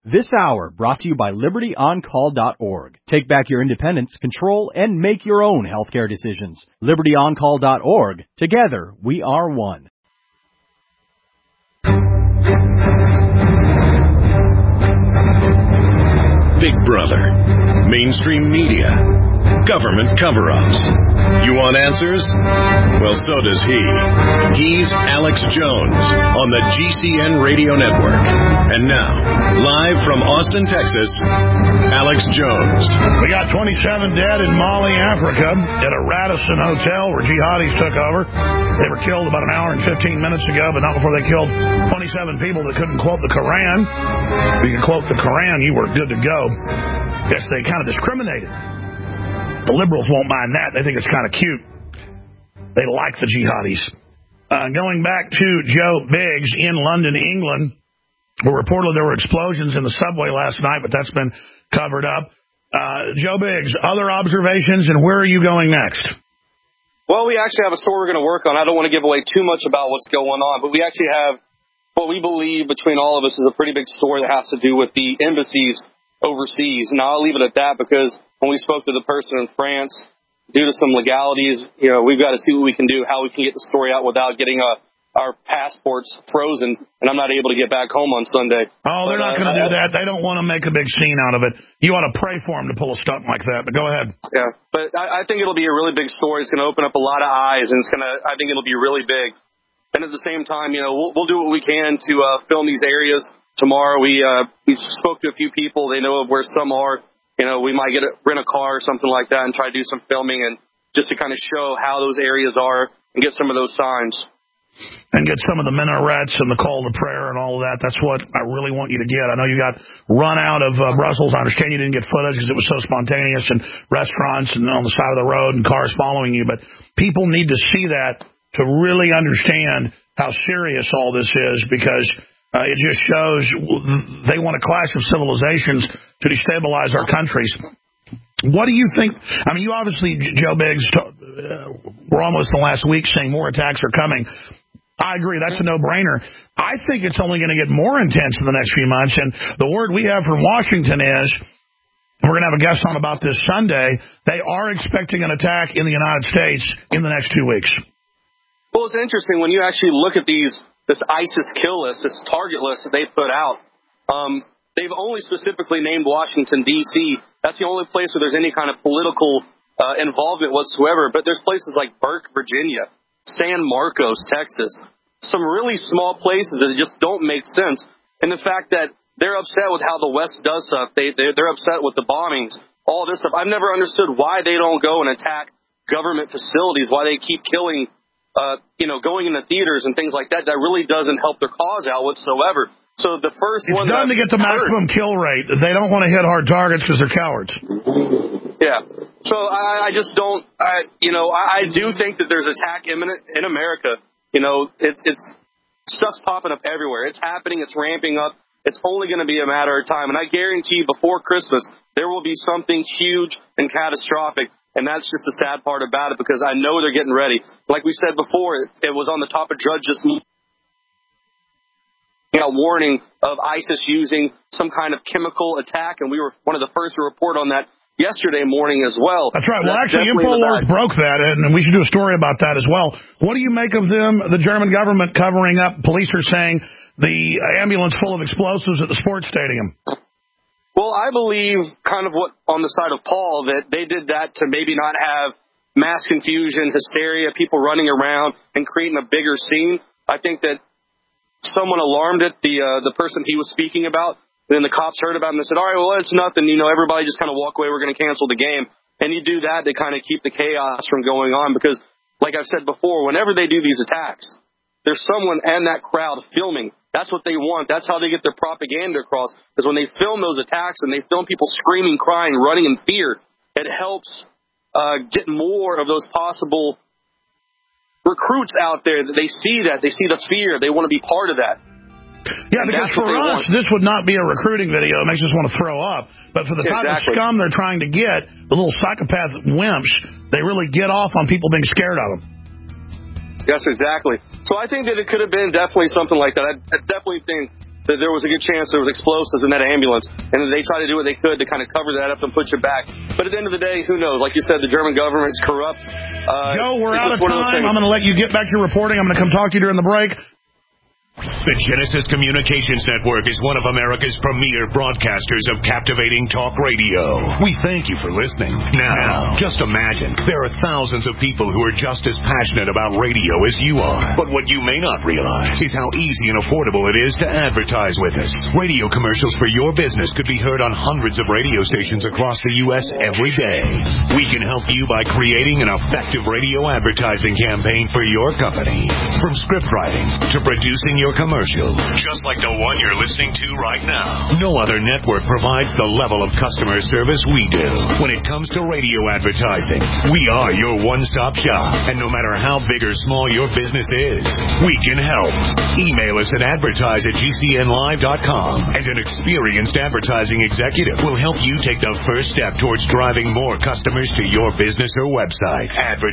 This hour brought to you by LibertyOnCall.org. Take back your independence, control, and make your own healthcare decisions. LibertyOnCall.org. Together, we are one. Big Brother, mainstream media, government cover-ups. You want answers? Well, so does he. He's Alex Jones on the GCN Radio Network. And now, live from Austin, Texas, Alex Jones. We got 27 dead in Mali, Africa, at a Radisson hotel where jihadis took over. They were killed about an hour and 15 minutes ago, but not before they killed 27 people that couldn't quote the Koran. If you can quote the Koran, you were good to go. Guess they kind of discriminated. The liberals won't mind that. They think it's kind of cute. They like the jihadis. Going back to Joe Biggs in London, England, where reportedly there were explosions in the subway last night, but that's been covered up. Joe Biggs, other observations, and where are you going next? Well, we actually have a story we're going to work on. I don't want to give away too much about what's going on, but we actually have what we believe between all of us is a pretty big story that has to do with the embassies overseas. Now, I'll leave it at that because when we spoke to the person in France, due to some legalities, we've got to see what we can do, how we can get the story out without getting our passports frozen, and I'm not able to get back home on Sunday. Oh, they're not going to do that. They don't want to make a big scene out of it. You ought to pray for them to pull a stunt like that, but go ahead. Yeah, but I think it'll be a really big story. It's going to open up a lot of eyes, and I think it'll be really big. And at the same time, we'll do what we can to film these areas. Tomorrow we spoke to a few people. They know of where some are. We might rent a car or something like that and try to do some filming and just to kind of show how those areas are and get some of those signs. And get some of the minarets and the call to prayer and all of that. That's what I really want you to get. I know you got run out of Brussels. I understand you didn't get footage because it was so spontaneous and restaurants and on the side of the road and cars following you. But people need to see that to really understand how serious all this is because it just shows they want a clash of civilizations to destabilize our countries. What do you think? I mean, you obviously, Joe Biggs, we're almost the last week saying more attacks are coming. I agree. That's a no-brainer. I think it's only going to get more intense in the next few months. And the word we have from Washington is, and we're going to have a guest on about this Sunday, they are expecting an attack in the United States in the next 2 weeks. Well, it's interesting when you actually look at this ISIS kill list, this target list that they put out. They've only specifically named Washington, D.C. That's the only place where there's any kind of political involvement whatsoever. But there's places like Burke, Virginia, San Marcos, Texas, some really small places that just don't make sense. And the fact that they're upset with how the West does stuff, they're upset with the bombings, all this stuff. I've never understood why they don't go and attack government facilities, why they keep killing going into theaters and things like that. That really doesn't help their cause out whatsoever. So the first it's one... It's done to get the maximum kill rate. They don't want to hit hard targets because they're cowards. Yeah. So I just don't... I do think that there's attack imminent in America. It's stuff's popping up everywhere. It's happening. It's ramping up. It's only going to be a matter of time. And I guarantee you before Christmas, there will be something huge and catastrophic. And that's just the sad part about it because I know they're getting ready. Like we said before, it was on the top of Drudge this warning of ISIS using some kind of chemical attack, and we were one of the first to report on that yesterday morning as well. That's right. Well, actually, InfoWars broke that, and we should do a story about that as well. What do you make of the German government covering up? Police are saying the ambulance full of explosives at the sports stadium. Well, I believe kind of what on the side of Paul, that they did that to maybe not have mass confusion, hysteria, people running around and creating a bigger scene. I think that someone alarmed it, the person he was speaking about. Then the cops heard about it and they said, all right, well, it's nothing. Everybody just kind of walk away. We're going to cancel the game. And you do that to kind of keep the chaos from going on because, like I've said before, whenever they do these attacks, there's someone in that crowd filming. That's what they want. That's how they get their propaganda across, is when they film those attacks and they film people screaming, crying, running in fear, it helps get more of those possible recruits out there. That they see the fear. They want to be part of that. Yeah, because for us, this would not be a recruiting video. It makes us want to throw up. But for the type of scum they're trying to get, the little psychopath wimps, they really get off on people being scared of them. Yes, exactly. So I think that it could have been definitely something like that. I definitely think that there was a good chance there was explosives in that ambulance, and they tried to do what they could to kind of cover that up and push it back. But at the end of the day, who knows? Like you said, the German government's corrupt. Joe, we're out of time. I'm going to let you get back to your reporting. I'm going to come talk to you during the break. The Genesis Communications Network is one of America's premier broadcasters of captivating talk radio. We thank you for listening. Now, just imagine, there are thousands of people who are just as passionate about radio as you are. But what you may not realize is how easy and affordable it is to advertise with us. Radio commercials for your business could be heard on hundreds of radio stations across the U.S. every day. We can help you by creating an effective radio advertising campaign for your company. From script writing to producing your commercial, just like the one you're listening to right now. No other network provides the level of customer service we do. When it comes to radio advertising, we are your one-stop shop. And no matter how big or small your business is, we can help. Email us at advertise@gcnlive.com, and an experienced advertising executive will help you take the first step towards driving more customers to your business or website.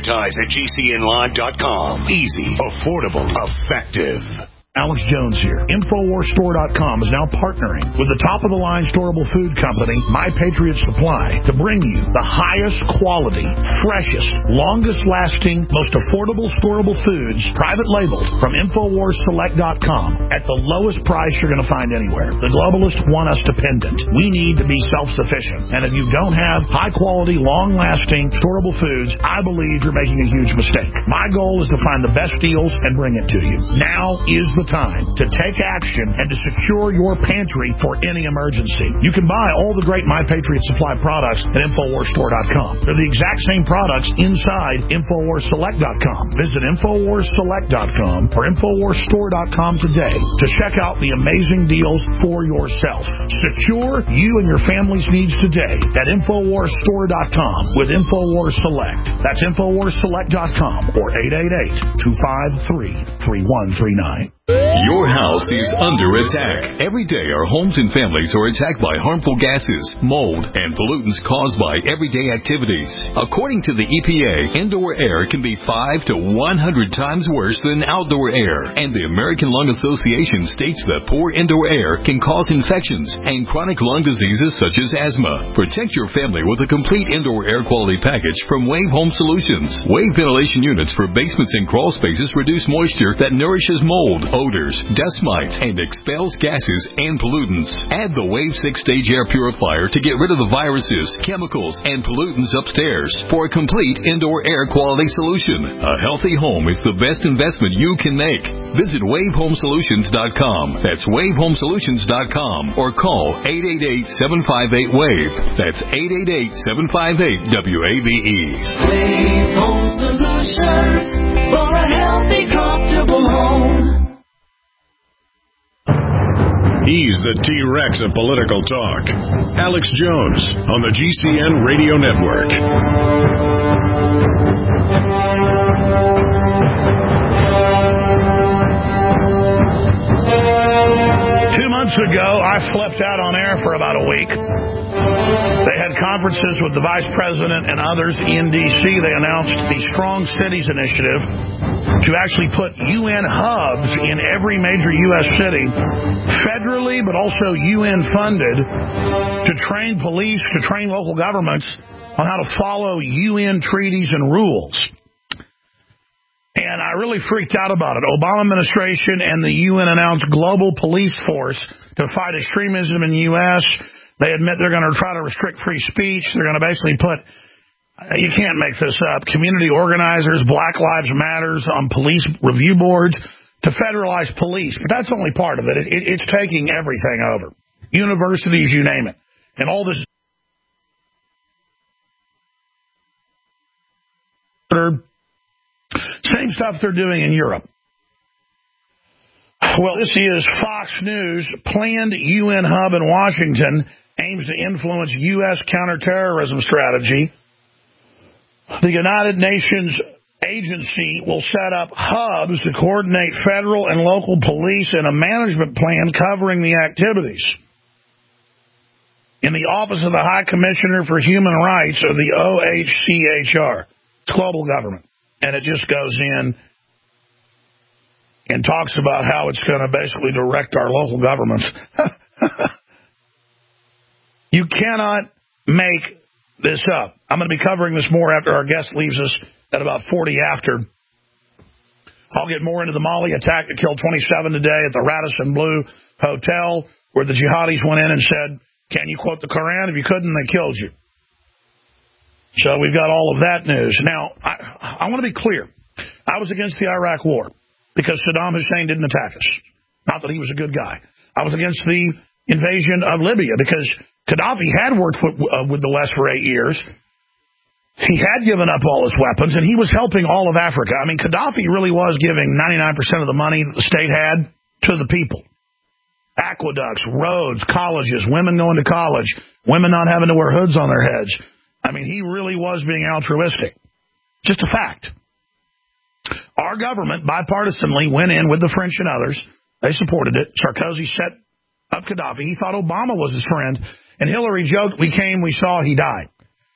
Advertise@gcnlive.com. Easy, affordable, effective. Alex Jones here. InfoWarsStore.com is now partnering with the top-of-the-line storable food company, My Patriot Supply, to bring you the highest quality, freshest, longest-lasting, most affordable storable foods, private labeled, from InfoWarsSelect.com at the lowest price you're going to find anywhere. The globalists want us dependent. We need to be self-sufficient. And if you don't have high-quality, long-lasting, storable foods, I believe you're making a huge mistake. My goal is to find the best deals and bring it to you. Now is the time to take action and to secure your pantry for any emergency. You can buy all the great My Patriot Supply products at InfoWarsStore.com. They're the exact same products inside InfoWarsSelect.com. Visit InfoWarsSelect.com or InfoWarsStore.com today to check out the amazing deals for yourself. Secure you and your family's needs today at InfoWarsStore.com with InfoWars Select. That's InfoWarsSelect.com or 888-253-3139. Your house is under attack. Every day our homes and families are attacked by harmful gases, mold, and pollutants caused by everyday activities. According to the EPA, indoor air can be 5 to 100 times worse than outdoor air. And the American Lung Association states that poor indoor air can cause infections and chronic lung diseases such as asthma. Protect your family with a complete indoor air quality package from Wave Home Solutions. Wave ventilation units for basements and crawl spaces reduce moisture that nourishes mold, odors, dust mites, and expels gases and pollutants. Add the Wave 6-stage air purifier to get rid of the viruses, chemicals, and pollutants upstairs for a complete indoor air quality solution. A healthy home is the best investment you can make. Visit WaveHomeSolutions.com. That's WaveHomeSolutions.com or call 888-758-WAVE. That's 888-758-WAVE. Wave Home Solutions for a healthy, comfortable home. He's the T-Rex of political talk. Alex Jones on the GCN Radio Network. 2 months ago, I flipped out on air for about a week. They had conferences with the Vice President and others in D.C. They announced the Strong Cities Initiative to actually put UN hubs in every major U.S. city, federally but also UN-funded, to train police, to train local governments on how to follow UN treaties and rules. And I really freaked out about it. Obama administration and the UN announced global police force to fight extremism in the U.S. They admit they're going to try to restrict free speech. They're going to basically put, you can't make this up, community organizers, Black Lives Matters on police review boards to federalize police. But that's only part of it. It's taking everything over. Universities, you name it. And all this same stuff they're doing in Europe. Well, this is Fox News. Planned UN hub in Washington aims to influence U.S. counterterrorism strategy. The United Nations agency will set up hubs to coordinate federal and local police in a management plan covering the activities. In the Office of the High Commissioner for Human Rights, or the OHCHR. It's global government. And it just goes in and talks about how it's going to basically direct our local governments. You cannot make this up. I'm going to be covering this more after our guest leaves us at about 40 after. I'll get more into the Mali attack that killed 27 today at the Radisson Blu Hotel, where the jihadis went in and said, can you quote the Quran? If you couldn't, they killed you. So we've got all of that news. Now, I want to be clear. I was against the Iraq war because Saddam Hussein didn't attack us. Not that he was a good guy. I was against the invasion of Libya because Gaddafi had worked with the West for 8 years. He had given up all his weapons, and he was helping all of Africa. I mean, Gaddafi really was giving 99% of the money that the state had to the people. Aqueducts, roads, colleges, women going to college, women not having to wear hoods on their heads. I mean, he really was being altruistic. Just a fact. Our government, bipartisanly, went in with the French and others. They supported it. Sarkozy set up Gaddafi. He thought Obama was his friend. And Hillary joked, we came, we saw, he died.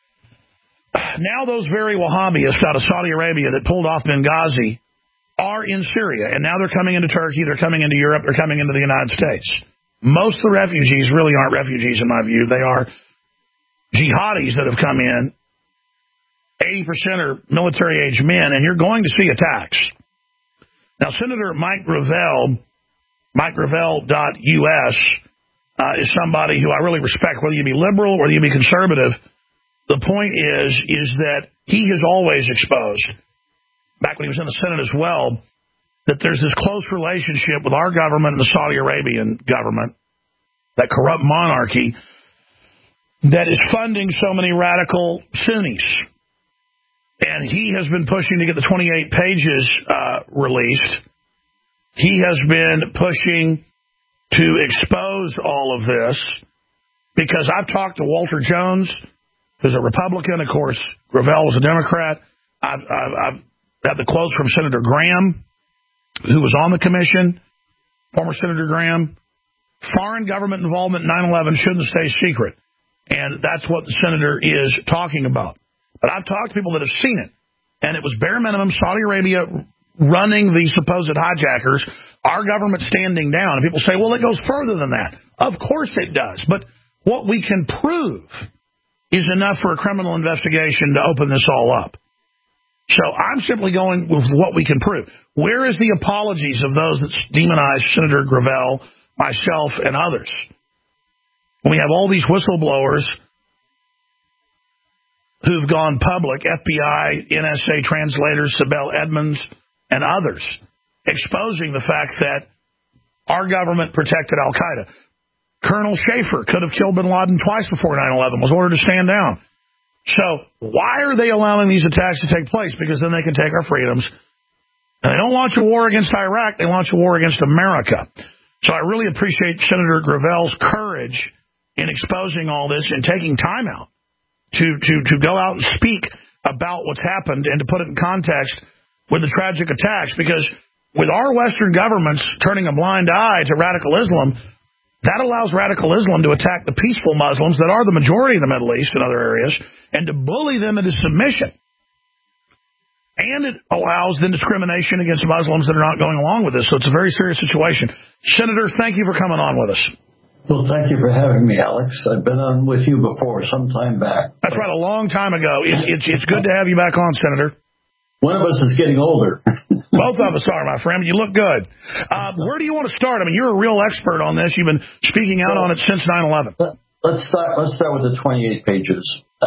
Now those very Wahhabists out of Saudi Arabia that pulled off Benghazi are in Syria. And now they're coming into Turkey, they're coming into Europe, they're coming into the United States. Most of the refugees really aren't refugees in my view. They are jihadis that have come in. 80% are military-age men, and you're going to see attacks. Now, Senator Mike Gravel, MikeGravel.us, is somebody who I really respect, whether you be liberal or whether you be conservative. The point is that he has always exposed, back when he was in the Senate as well, that there's this close relationship with our government and the Saudi Arabian government, that corrupt monarchy, that is funding so many radical Sunnis. And he has been pushing to get the 28 pages released. He has been pushing to expose all of this because I've talked to Walter Jones, who's a Republican. Of course, Gravel was a Democrat. I've had the quotes from Senator Graham, who was on the commission, former Senator Graham. Foreign government involvement in 9/11 shouldn't stay secret. And that's what the senator is talking about. But I've talked to people that have seen it, and it was bare minimum Saudi Arabia running the supposed hijackers, our government standing down. And people say, well, it goes further than that. Of course it does. But what we can prove is enough for a criminal investigation to open this all up. So I'm simply going with what we can prove. Where is the apologies of those that demonize Senator Gravel, myself, and others? When we have all these whistleblowers who've gone public, FBI, NSA translators, Sibel Edmonds, and others, exposing the fact that our government protected al-Qaeda. Colonel Schaefer could have killed bin Laden twice before 9/11, was ordered to stand down. So why are they allowing these attacks to take place? Because then they can take our freedoms. And they don't launch a war against Iraq, they launch a war against America. So I really appreciate Senator Gravel's courage in exposing all this and taking time out to go out and speak about what's happened and to put it in context with the tragic attacks. Because with our Western governments turning a blind eye to radical Islam, that allows radical Islam to attack the peaceful Muslims that are the majority in the Middle East and other areas and to bully them into submission. And it allows then discrimination against Muslims that are not going along with this. So it's a very serious situation. Senator, thank you for coming on with us. Well, thank you for having me, Alex. I've been on with you before, some time back. That's right, a long time ago. It's good to have you back on, Senator. One of us is getting older. Both of us are, my friend. You look good. Where do you want to start? I mean, you're a real expert on this. You've been speaking out on it since 9/11. Let's start with the 28 pages.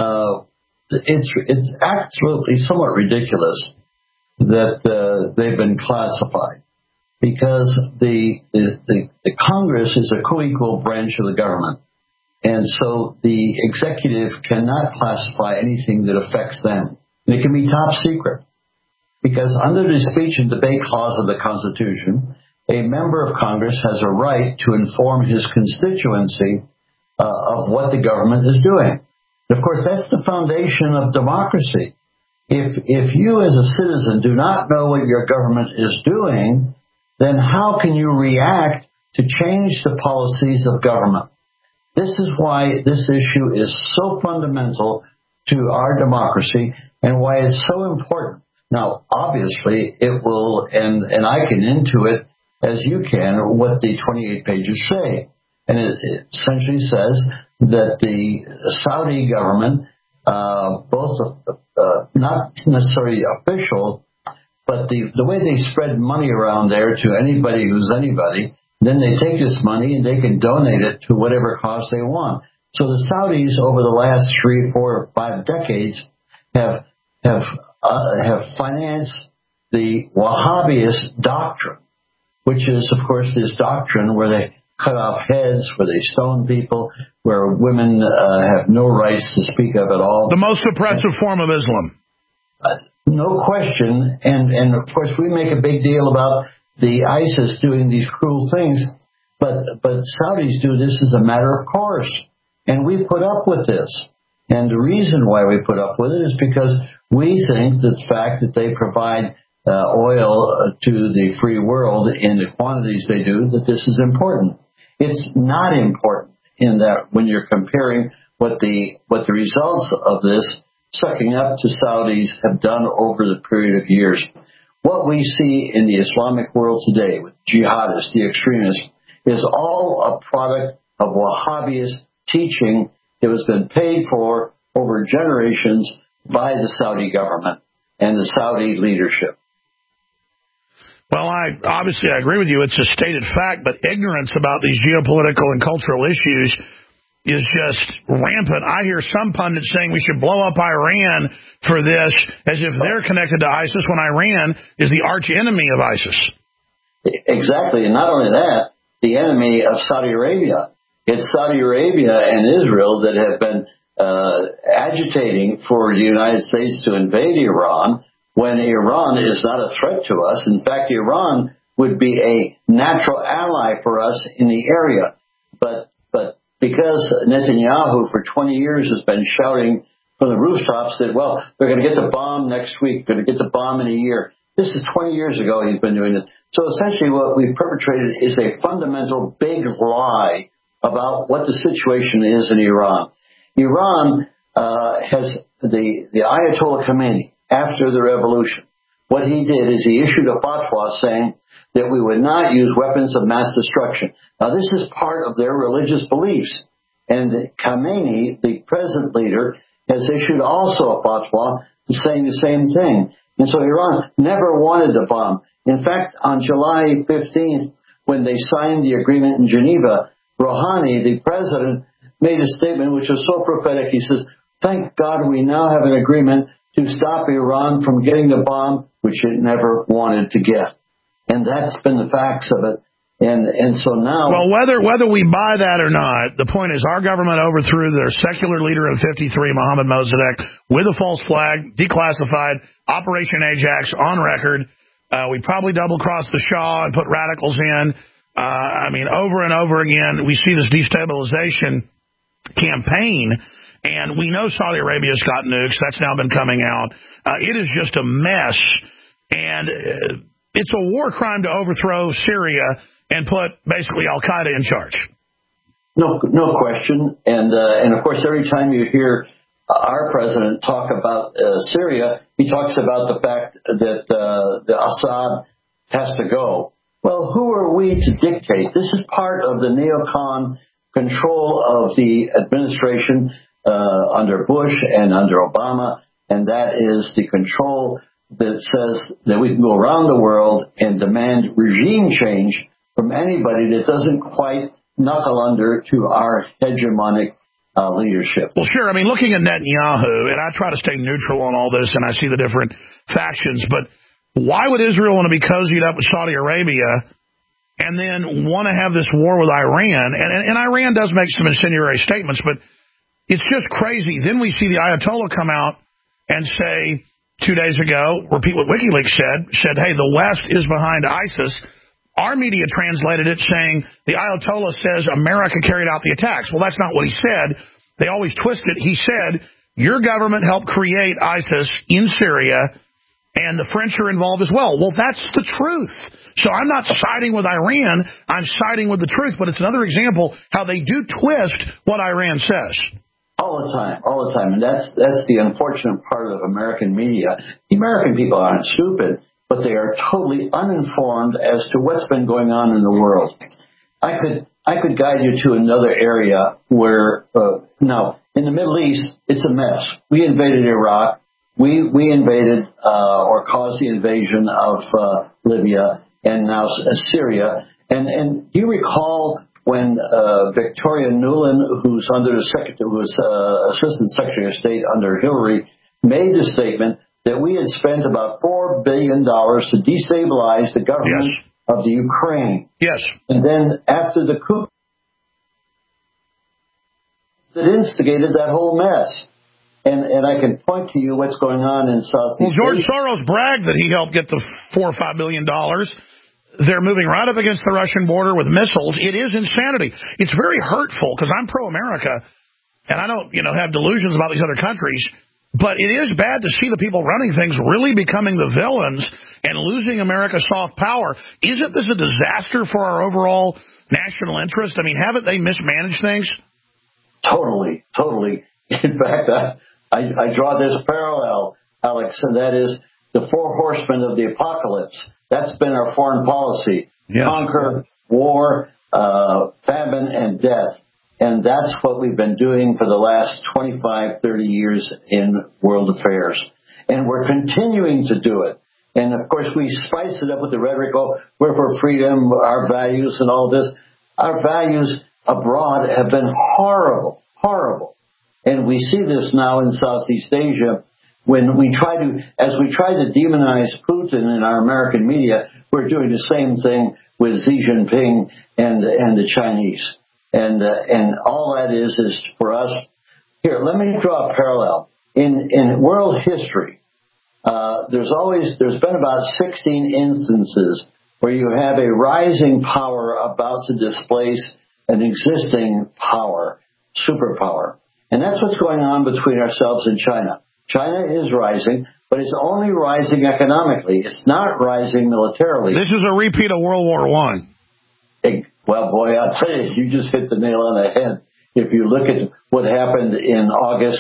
It's absolutely somewhat ridiculous that they've been classified, because the Congress is a co-equal branch of the government, and so the executive cannot classify anything that affects them. And it can be top secret, because under the speech and debate clause of the Constitution, a member of Congress has a right to inform his constituency of what the government is doing. And of course, that's the foundation of democracy. If you as a citizen do not know what your government is doing, then how can you react to change the policies of government? This is why this issue is so fundamental to our democracy and why it's so important. Now, obviously, it will, and I can intuit, as you can, what the 28 pages say. And it essentially says that the Saudi government, both not necessarily official, but the way they spread money around there to anybody who's anybody, then they take this money and they can donate it to whatever cause they want. So the Saudis over the last 3, 4, or 5 decades have financed the Wahhabist doctrine, which is, of course, this doctrine where they cut off heads, where they stone people, where women have no rights to speak of at all. The most oppressive form of Islam. No question. And of course, we make a big deal about the ISIS doing these cruel things, but Saudis do this as a matter of course. And we put up with this. And the reason why we put up with it is because we think that the fact that they provide oil to the free world in the quantities they do, that this is important. It's not important in that when you're comparing what the results of this sucking up to Saudis have done over the period of years. What we see in the Islamic world today with jihadists, the extremists, is all a product of Wahhabist teaching that has been paid for over generations by the Saudi government and the Saudi leadership. Well, I agree with you. It's a stated fact, but ignorance about these geopolitical and cultural issues is just rampant. I hear some pundits saying we should blow up Iran for this, as if they're connected to ISIS when Iran is the arch enemy of ISIS. Exactly. And not only that, the enemy of Saudi Arabia. It's Saudi Arabia and Israel that have been agitating for the United States to invade Iran, when Iran is not a threat to us. In fact, Iran would be a natural ally for us in the area. But because Netanyahu for 20 years has been shouting from the rooftops that, well, they're going to get the bomb next week, going to get the bomb in a year. This is 20 years ago he's been doing it. So essentially what we've perpetrated is a fundamental big lie about what the situation is in Iran. Iran has the Ayatollah Khamenei, after the revolution, what he did is he issued a fatwa saying that we would not use weapons of mass destruction. Now, this is part of their religious beliefs. And Khamenei, the present leader, has issued also a fatwa saying the same thing. And so Iran never wanted the bomb. In fact, on July 15th, when they signed the agreement in Geneva, Rouhani, the president, made a statement which was so prophetic. He says, "Thank God we now have an agreement to stop Iran from getting the bomb, which it never wanted to get." And that's been the facts of it. And so now... Well, whether we buy that or not, the point is our government overthrew their secular leader in 53, Mohammad Mossadegh, with a false flag, declassified, Operation Ajax, on record. We probably double-crossed the Shah and put radicals in. Over and over again, we see this destabilization campaign. And we know Saudi Arabia's got nukes. That's now been coming out. It is just a mess. And it's a war crime to overthrow Syria and put basically Al-Qaeda in charge. No question. And of course, every time you hear our president talk about Syria, he talks about the fact that the Assad has to go. Well, who are we to dictate? This is part of the neocon control of the administration under Bush and under Obama, and that is the control that says that we can go around the world and demand regime change from anybody that doesn't quite knuckle under to our hegemonic leadership. Well, sure. Looking at Netanyahu, and I try to stay neutral on all this, and I see the different factions, but why would Israel want to be cozied up with Saudi Arabia and then want to have this war with Iran? And Iran does make some incendiary statements, but it's just crazy. Then we see the Ayatollah come out and say 2 days ago, repeat what WikiLeaks said, hey, the West is behind ISIS. Our media translated it saying the Ayatollah says America carried out the attacks. Well, that's not what he said. They always twist it. He said, your government helped create ISIS in Syria, and the French are involved as well. Well, that's the truth. So I'm not siding with Iran. I'm siding with the truth. But it's another example how they do twist what Iran says. All the time. And that's the unfortunate part of American media. The American people aren't stupid, but they are totally uninformed as to what's been going on in the world. I could guide you to another area where, now, in the Middle East, it's a mess. We invaded Iraq. We invaded, or caused the invasion of, Libya and now Syria. And do you recall when Victoria Nuland, who's Assistant Secretary of State under Hillary, made the statement that we had spent about $4 billion to destabilize the government of the Ukraine. Yes. And then after the coup, it instigated that whole mess. And I can point to you what's going on in Southeast Asia. Well, George Soros bragged that he helped get the $4 or $5 billion. They're moving right up against the Russian border with missiles. It is insanity. It's very hurtful because I'm pro-America, and I don't, have delusions about these other countries. But it is bad to see the people running things really becoming the villains and losing America's soft power. Isn't this a disaster for our overall national interest? I mean, haven't they mismanaged things? Totally. In fact, I draw this parallel, Alex, and that is the four horsemen of the apocalypse. That's been our foreign policy. Yeah. Conquer, war, famine, and death. And that's what we've been doing for the last 25, 30 years in world affairs. And we're continuing to do it. And, of course, we spice it up with the rhetoric, we're for freedom, our values and all this. Our values abroad have been horrible. And we see this now in Southeast Asia. When we try to demonize Putin in our American media, we're doing the same thing with Xi Jinping and the Chinese. And all that is for us. Here, let me draw a parallel. In world history, there's been about 16 instances where you have a rising power about to displace an existing power, superpower. And that's what's going on between ourselves and China. China is rising, but it's only rising economically. It's not rising militarily. This is a repeat of World War I. Well, boy, I'll tell you, you just hit the nail on the head. If you look at what happened in August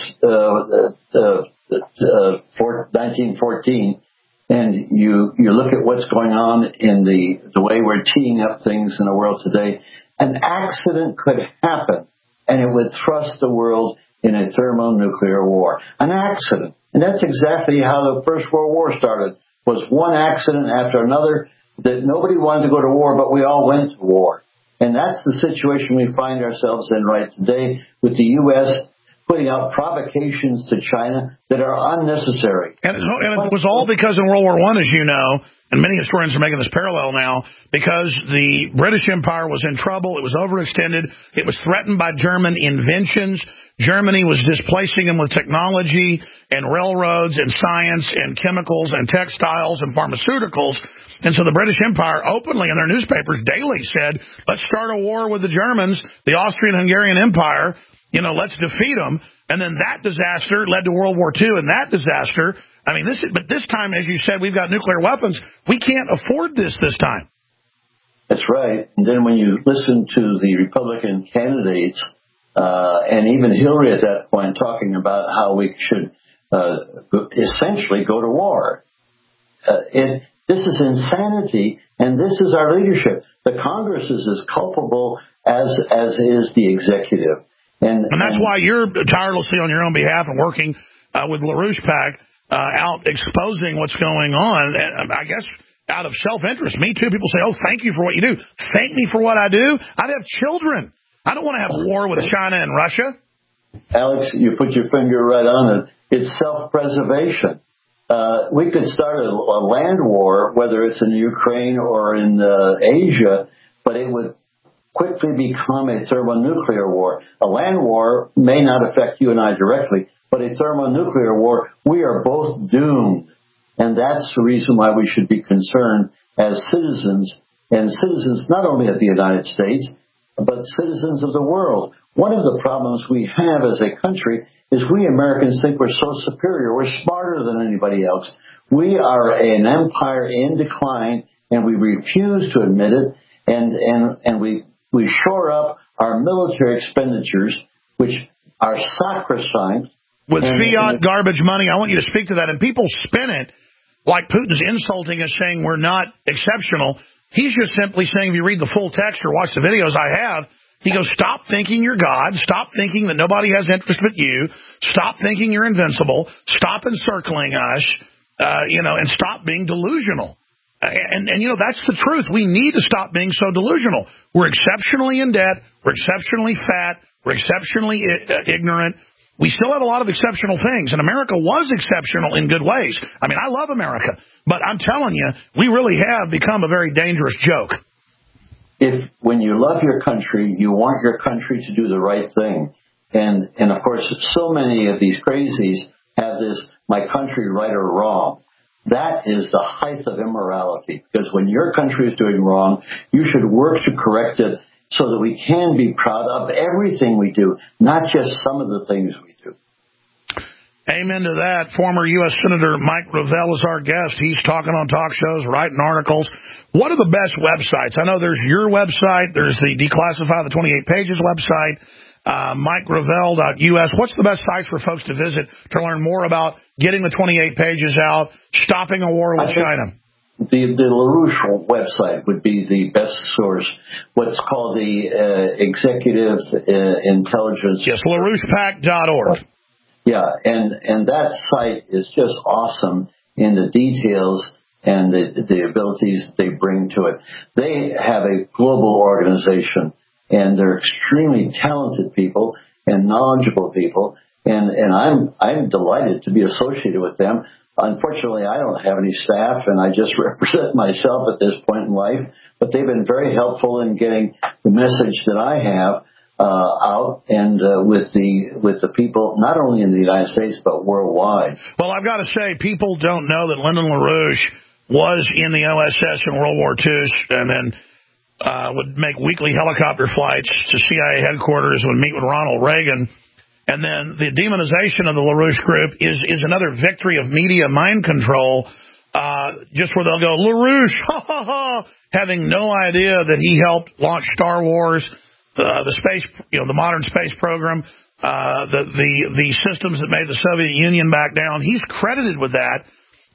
1914, and you look at what's going on in the way we're teeing up things in the world today, an accident could happen, and it would thrust the world in a thermonuclear war. An accident. And that's exactly how the First World War started, was one accident after another, that nobody wanted to go to war, but we all went to war. And that's the situation we find ourselves in right today, with the U.S. putting out provocations to China that are unnecessary. And it was all because in World War I, as you know, and many historians are making this parallel now, because the British Empire was in trouble. It was overextended. It was threatened by German inventions. Germany was displacing them with technology and railroads and science and chemicals and textiles and pharmaceuticals. And so the British Empire openly in their newspapers daily said, let's start a war with the Germans, the Austrian-Hungarian Empire. Let's defeat them. And then that disaster led to World War II, and that disaster, but this time, as you said, we've got nuclear weapons. We can't afford this time. That's right. And then when you listen to the Republican candidates, and even Hillary at that point talking about how we should essentially go to war, this is insanity, and this is our leadership. The Congress is as culpable as is the executive. And that's why you're tirelessly on your own behalf and working with LaRouche PAC out exposing what's going on. And I guess out of self-interest. Me too. People say, oh, thank you for what you do. Thank me for what I do? I have children. I don't want to have war with China and Russia. Alex, you put your finger right on it. It's self-preservation. We could start a land war, whether it's in Ukraine or in Asia, but it would quickly become a thermonuclear war. A land war may not affect you and I directly, but a thermonuclear war, we are both doomed. And that's the reason why we should be concerned as citizens, and citizens not only of the United States, but citizens of the world. One of the problems we have as a country is we Americans think we're so superior. We're smarter than anybody else. We are an empire in decline, and we refuse to admit it, and we shore up our military expenditures, which are sacrosanct. With fiat garbage money, I want you to speak to that. And people spin it like Putin's insulting us, saying we're not exceptional. He's just simply saying, if you read the full text or watch the videos I have, he goes, stop thinking you're God. Stop thinking that nobody has interest but you. Stop thinking you're invincible. Stop encircling us, and stop being delusional. And that's the truth. We need to stop being so delusional. We're exceptionally in debt. We're exceptionally fat. We're exceptionally ignorant. We still have a lot of exceptional things, and America was exceptional in good ways. I mean, I love America, but I'm telling you, we really have become a very dangerous joke. If when you love your country, you want your country to do the right thing. And of course, so many of these crazies have this, my country right or wrong. That is the height of immorality, because when your country is doing wrong, you should work to correct it so that we can be proud of everything we do, not just some of the things we do. Amen to that. Former U.S. Senator Mike Gravel is our guest. He's talking on talk shows, writing articles. What are the best websites? I know there's your website. There's the Declassify the 28 Pages website, MikeGravel.us. What's the best sites for folks to visit to learn more about getting the 28 Pages out, stopping a war with China? The LaRouche website would be the best source. What's called the Executive Intelligence. Yes, LaRouchePAC.org. Yeah, and that site is just awesome in the details and the abilities they bring to it. They have a global organization, and they're extremely talented people and knowledgeable people, and I'm delighted to be associated with them. Unfortunately, I don't have any staff, and I just represent myself at this point in life, but they've been very helpful in getting the message that I have out and with the people, not only in the United States, but worldwide. Well, I've got to say, people don't know that Lyndon LaRouche was in the OSS in World War II and then would make weekly helicopter flights to CIA headquarters and would meet with Ronald Reagan. And then the demonization of the LaRouche group is another victory of media mind control, just where they'll go, LaRouche, ha, ha, ha, having no idea that he helped launch Star Wars, the space, the modern space program, the systems that made the Soviet Union back down. He's credited with that,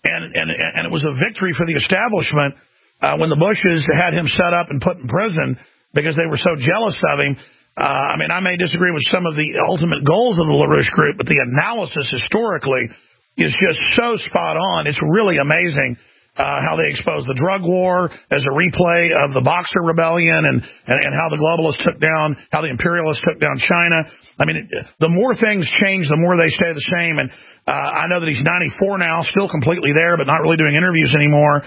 and it was a victory for the establishment when the Bushes had him set up and put in prison because they were so jealous of him. I may disagree with some of the ultimate goals of the LaRouche group, but the analysis historically is just so spot on. It's really amazing how they expose the drug war as a replay of the Boxer Rebellion and how the globalists took down, how the imperialists took down China. The more things change, the more they stay the same. And I know that he's 94 now, still completely there, but not really doing interviews anymore.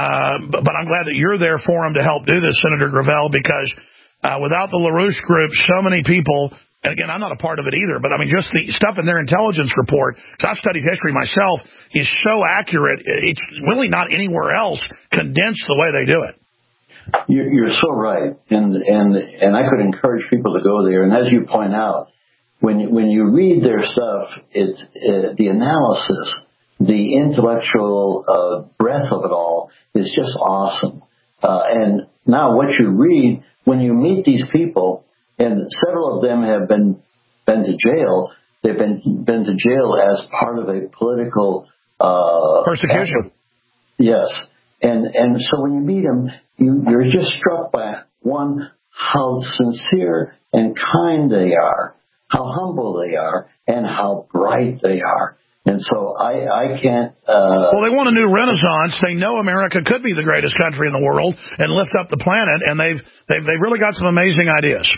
But I'm glad that you're there for him to help do this, Senator Gravel, because without the LaRouche group, so many people, and again, I'm not a part of it either, but just the stuff in their intelligence report, because I've studied history myself, is so accurate. It's really not anywhere else condensed the way they do it. You're so right, and I could encourage people to go there. And as you point out, when you read their stuff, it's the analysis, the intellectual breadth of it all is just awesome. And now what you read, when you meet these people, and several of them have been to jail, they've been to jail as part of a political persecution. Effort. Yes. And so when you meet them, you're just struck by, one, how sincere and kind they are, how humble they are, and how bright they are. And so I can't... Well, they want a new renaissance. They know America could be the greatest country in the world and lift up the planet, and they've really got some amazing ideas.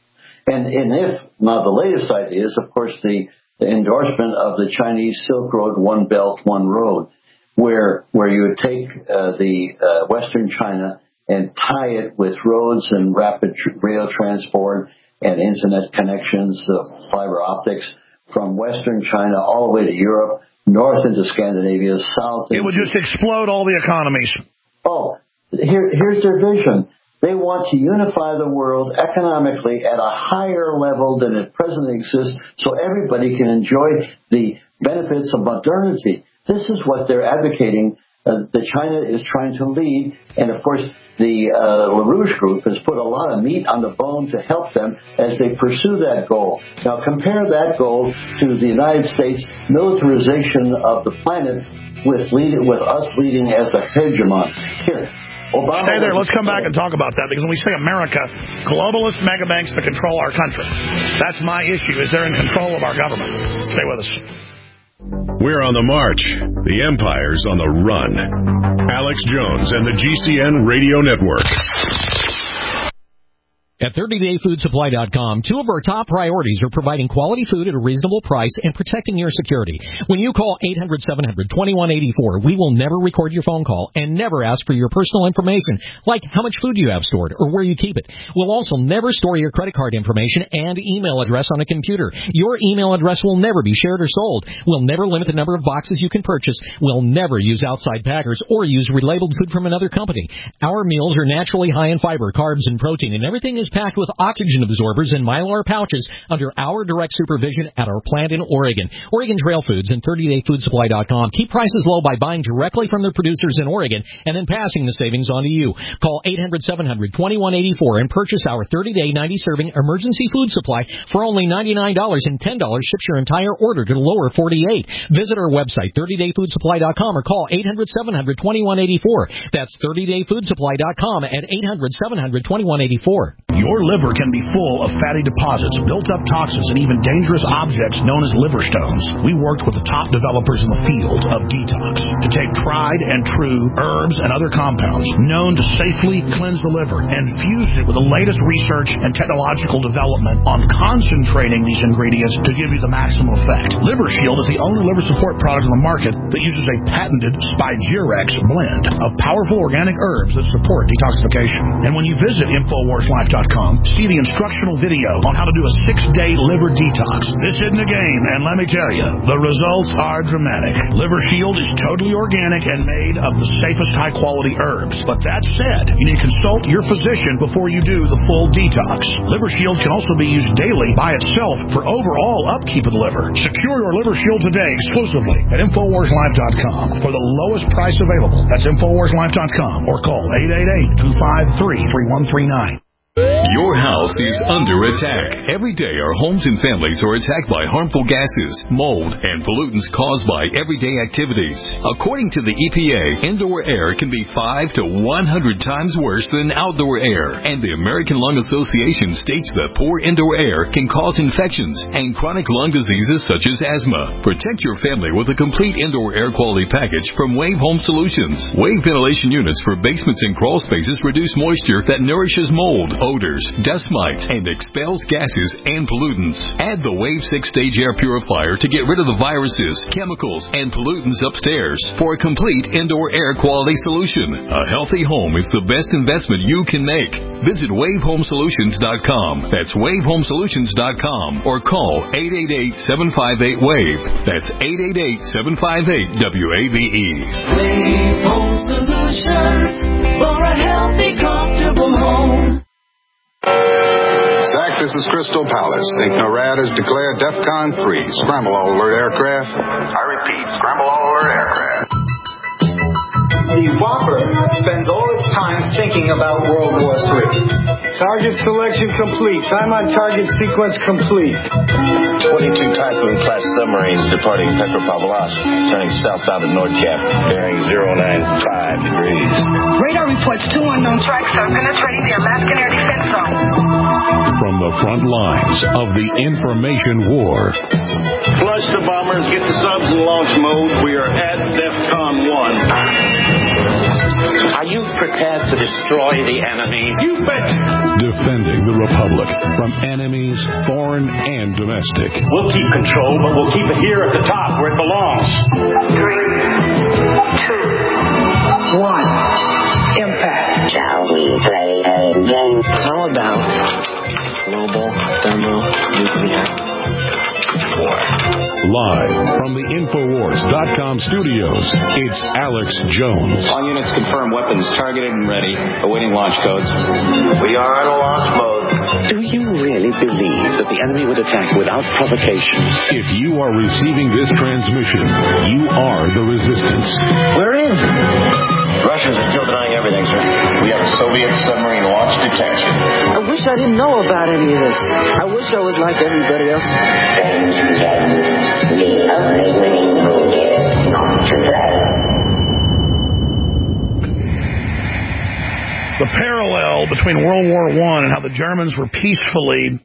And if now the latest idea is, of course, the endorsement of the Chinese Silk Road, One Belt, One Road, where you would take the Western China and tie it with roads and rapid rail transport and internet connections, fiber optics, from Western China all the way to Europe, north into Scandinavia, south. It would just explode all the economies. Oh, here's their vision. They want to unify the world economically at a higher level than it presently exists so everybody can enjoy the benefits of modernity. This is what they're advocating that China is trying to lead. And, of course, the LaRouche Group has put a lot of meat on the bone to help them as they pursue that goal. Now, compare that goal to the United States militarization of the planet with us leading as a hegemon. Here, Obama. Stay there. Let's come back and talk about that, because when we say America, globalist megabanks that control our country. That's my issue, is they're in control of our government. Stay with us. We're on the march. The empire's on the run. Alex Jones and the GCN Radio Network. At 30dayfoodsupply.com, two of our top priorities are providing quality food at a reasonable price and protecting your security. When you call 800-700-2184, we will never record your phone call and never ask for your personal information, like how much food you have stored or where you keep it. We'll also never store your credit card information and email address on a computer. Your email address will never be shared or sold. We'll never limit the number of boxes you can purchase. We'll never use outside packers or use relabeled food from another company. Our meals are naturally high in fiber, carbs, and protein, and everything is packed with oxygen absorbers and Mylar pouches under our direct supervision at our plant in Oregon. Oregon Trail Foods and 30dayfoodsupply.com keep prices low by buying directly from their producers in Oregon and then passing the savings on to you. Call 800-700-2184 and purchase our 30-day 90-serving emergency food supply for only $99, and $10 ships your entire order to the lower 48. Visit our website, 30dayfoodsupply.com, or call 800-700-2184. That's 30dayfoodsupply.com at 800-700-2184. Your liver can be full of fatty deposits, built-up toxins, and even dangerous objects known as liver stones. We worked with the top developers in the field of detox to take tried and true herbs and other compounds known to safely cleanse the liver and fuse it with the latest research and technological development on concentrating these ingredients to give you the maximum effect. Liver Shield is the only liver support product on the market that uses a patented Spigerex blend of powerful organic herbs that support detoxification. And when you visit InfoWarsLife.com, see the instructional video on how to do a 6-day liver detox. This isn't a game, and let me tell you, the results are dramatic. Liver Shield is totally organic and made of the safest high-quality herbs. But that said, you need to consult your physician before you do the full detox. Liver Shield can also be used daily by itself for overall upkeep of the liver. Secure your Liver Shield today exclusively at InfoWarsLife.com for the lowest price available. That's InfoWarsLife.com or call 888-253-3139. Your house is under attack. Every day our homes and families are attacked by harmful gases, mold, and pollutants caused by everyday activities. According to the EPA, indoor air can be 5 to 100 times worse than outdoor air. And the American Lung Association states that poor indoor air can cause infections and chronic lung diseases such as asthma. Protect your family with a complete indoor air quality package from Wave Home Solutions. Wave ventilation units for basements and crawl spaces reduce moisture that nourishes mold, odors, dust mites, and expels gases and pollutants. Add the Wave 6-stage air purifier to get rid of the viruses, chemicals, and pollutants upstairs for a complete indoor air quality solution. A healthy home is the best investment you can make. Visit WaveHomeSolutions.com. That's WaveHomeSolutions.com or call 888-758-WAVE. That's 888-758-WAVE. Wave Home Solutions for a healthy, comfortable home. SAC, this is Crystal Palace. NORAD has declared DEFCON free. Scramble all alert aircraft. I repeat, scramble all alert aircraft. The Whopper spends all its time thinking about World War III. Target selection complete. Time on target sequence complete. 22 Typhoon-class submarines departing Petropavlovsk, turning southbound at Nordkap, bearing 095 degrees. Radar reports 2 unknown strikes are penetrating the Alaskan air defense zone. From the front lines of the information war. Flush the bombers, get the subs in launch mode. We are at DEFCON 1. Are you prepared to destroy the enemy? You bet. Defending the Republic from enemies, foreign and domestic. We'll keep control, but we'll keep it here at the top where it belongs. 3, 2, 1. Impact. Shall we play a game? How about global thermonuclear war? Live from the Infowars.com studios, it's Alex Jones. All units confirm weapons targeted and ready, awaiting launch codes. We are in launch mode. Do you really believe that the enemy would attack without provocation? If you are receiving this transmission, you are the resistance. We're in. Russians are still denying everything, sir. We have Soviet submarine launch detection. I wish I didn't know about any of this. I wish I was like everybody else. Ladies and gentlemen, the only winning move is not to play. The parallel between World War I and how the Germans were peacefully,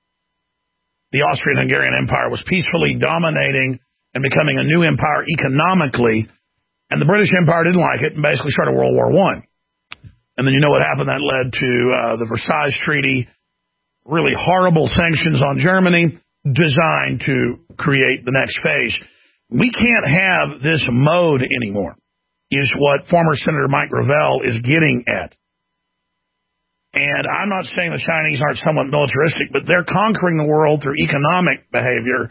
the Austrian-Hungarian Empire was peacefully dominating and becoming a new empire economically, and the British Empire didn't like it and basically started World War I. And then you know what happened? That led to the Versailles Treaty, really horrible sanctions on Germany designed to create the next phase. We can't have this mode anymore, is what former Senator Mike Gravel is getting at. And I'm not saying the Chinese aren't somewhat militaristic, but they're conquering the world through economic behavior.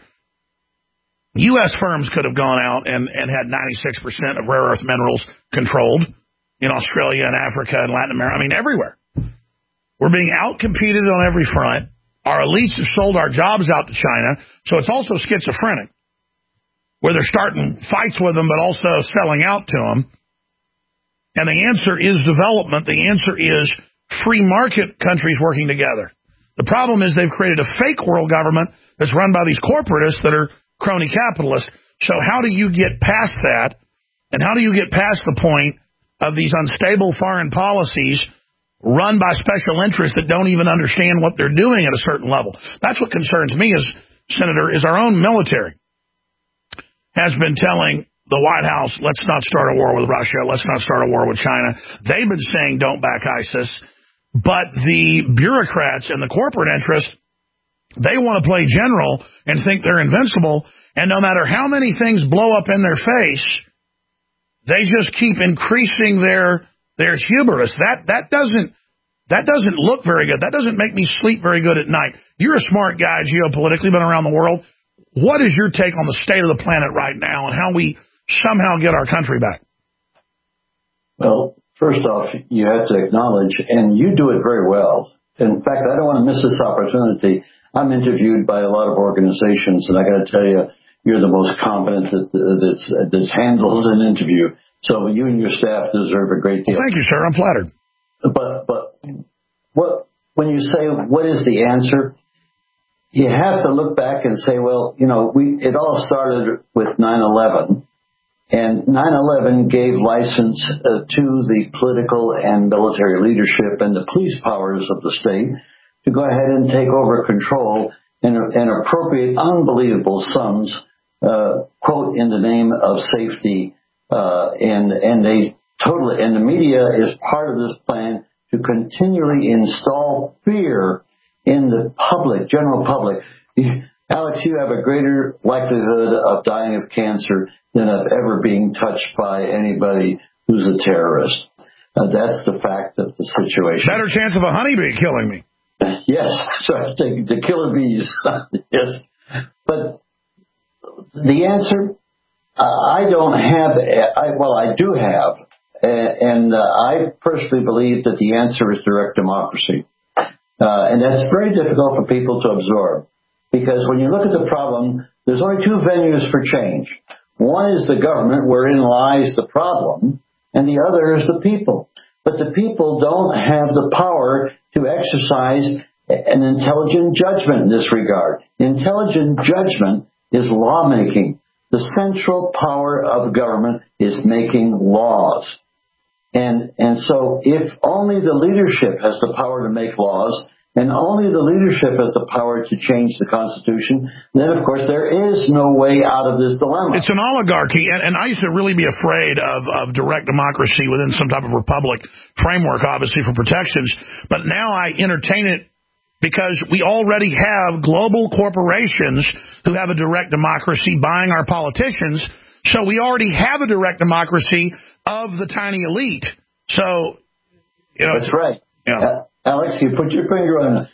U.S. firms could have gone out and had 96% of rare earth minerals controlled in Australia and Africa and Latin America. I mean, everywhere. We're being out-competed on every front. Our elites have sold our jobs out to China, so it's also schizophrenic, where they're starting fights with them but also selling out to them. And the answer is development. The answer is free market countries working together. The problem is they've created a fake world government that's run by these corporatists that are crony capitalists. So how do you get past that? And how do you get past the point of these unstable foreign policies run by special interests that don't even understand what they're doing at a certain level? That's what concerns me as Senator, is our own military has been telling the White House, let's not start a war with Russia, let's not start a war with China. They've been saying don't back ISIS. But the bureaucrats and the corporate interests, they want to play general and think they're invincible. And no matter how many things blow up in their face, they just keep increasing their hubris. That doesn't look very good. That doesn't make me sleep very good at night. You're a smart guy geopolitically, been around the world. What is your take on the state of the planet right now and how we somehow get our country back? Well, first off, you have to acknowledge, and you do it very well. In fact, I don't want to miss this opportunity. I'm interviewed by a lot of organizations, and I got to tell you, you're the most competent that's handled an interview. So you and your staff deserve a great deal. Well, thank you, sir. I'm flattered. But when you say what is the answer, you have to look back and say, well, you know, it all started with 9/11. And 9/11 gave license to the political and military leadership and the police powers of the state to go ahead and take over control and appropriate unbelievable sums, quote, in the name of safety. And the media is part of this plan to continually install fear in the public, general public. Alex, you have a greater likelihood of dying of cancer than of ever being touched by anybody who's a terrorist. That's the fact of the situation. Better chance of a honeybee killing me. Yes, so the killer bees. Yes. But the answer, I don't have, I do have, and I personally believe that the answer is direct democracy. And that's very difficult for people to absorb. Because when you look at the problem, there's only two venues for change. One is the government, wherein lies the problem, and the other is the people. But the people don't have the power to exercise an intelligent judgment in this regard. Intelligent judgment is lawmaking. The central power of government is making laws. And so if only the leadership has the power to make laws, and only the leadership has the power to change the Constitution, then, of course, there is no way out of this dilemma. It's an oligarchy, and I used to really be afraid of direct democracy within some type of republic framework, obviously, for protections. But now I entertain it because we already have global corporations who have a direct democracy buying our politicians, so we already have a direct democracy of the tiny elite. So, you know, that's right. Yeah. Alex, you put your finger on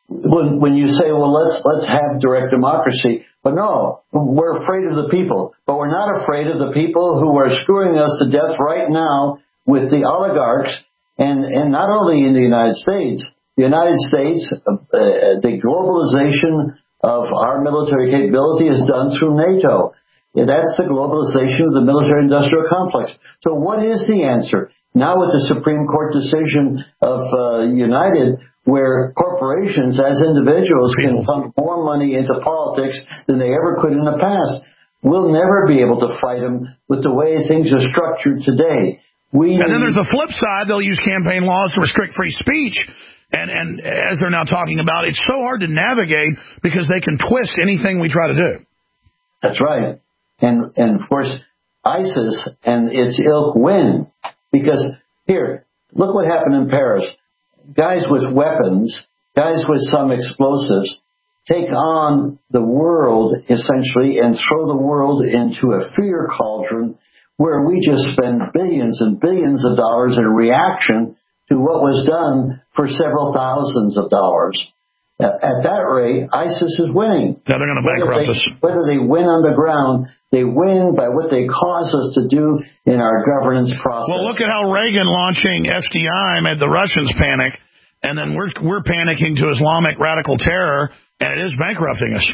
when you say, well, let's have direct democracy, but no, we're afraid of the people. But we're not afraid of the people who are screwing us to death right now with the oligarchs, and not only in the United States. The United States, the globalization of our military capability is done through NATO. That's the globalization of the military-industrial complex. So what is the answer? Now with the Supreme Court decision of United, where corporations as individuals can pump more money into politics than they ever could in the past, we'll never be able to fight them with the way things are structured today. And then there's a flip side. They'll use campaign laws to restrict free speech. And as they're now talking about, it's so hard to navigate because they can twist anything we try to do. That's right. And of course, ISIS and its ilk win. Because here, look what happened in Paris. Guys with weapons, guys with some explosives, take on the world, essentially, and throw the world into a fear cauldron where we just spend billions and billions of dollars in reaction to what was done for several thousands of dollars. At that rate, ISIS is winning. Now they're going to bankrupt us. Whether they win on the ground, they win by what they cause us to do in our governance process. Well, look at how Reagan launching FDI made the Russians panic, and then we're panicking to Islamic radical terror, and it is bankrupting us.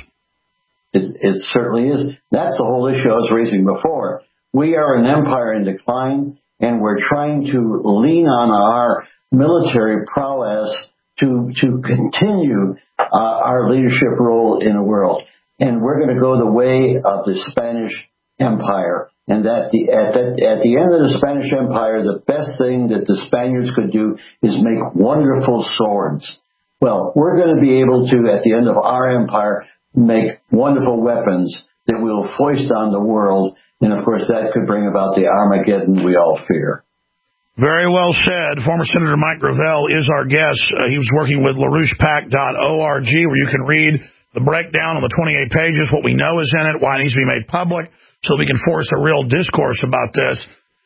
It certainly is. That's the whole issue I was raising before. We are an empire in decline, and we're trying to lean on our military prowess to continue our leadership role in the world. And we're going to go the way of the Spanish Empire. And at the end of the Spanish Empire, the best thing that the Spaniards could do is make wonderful swords. Well, we're going to be able to, at the end of our empire, make wonderful weapons that we'll foist on the world. And, of course, that could bring about the Armageddon we all fear. Very well said. Former Senator Mike Gravel is our guest. He was working with LaRouchePAC.org, where you can read the breakdown on the 28 pages, what we know is in it, why it needs to be made public, so we can force a real discourse about this.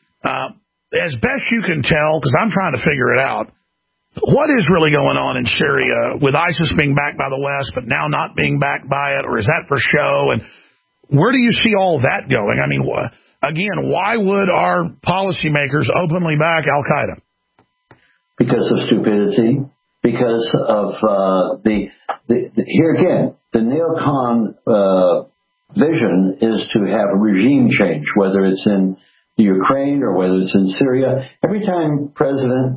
As best you can tell, because I'm trying to figure it out, what is really going on in Syria with ISIS being backed by the West, but now not being backed by it, or is that for show? And where do you see all that going? I mean, again, why would our policymakers openly back al-Qaeda? Because of stupidity, because of here again, the neocon vision is to have a regime change, whether it's in Ukraine or whether it's in Syria. Every time President